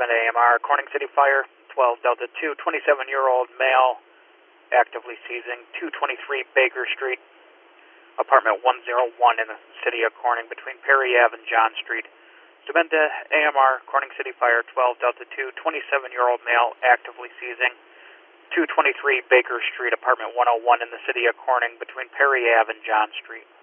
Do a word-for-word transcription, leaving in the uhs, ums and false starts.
Steubenville A M R, Corning City Fire, twelve Delta two, twenty-seven-year-old male, actively seizing, two twenty-three Baker Street, apartment one oh one in the city of Corning, between Perry Ave and John Street. Steubenville A M R, Corning City Fire, twelve Delta two, twenty-seven-year-old male, actively seizing, two twenty-three Baker Street, apartment one oh one in the city of Corning, between Perry Ave and John Street.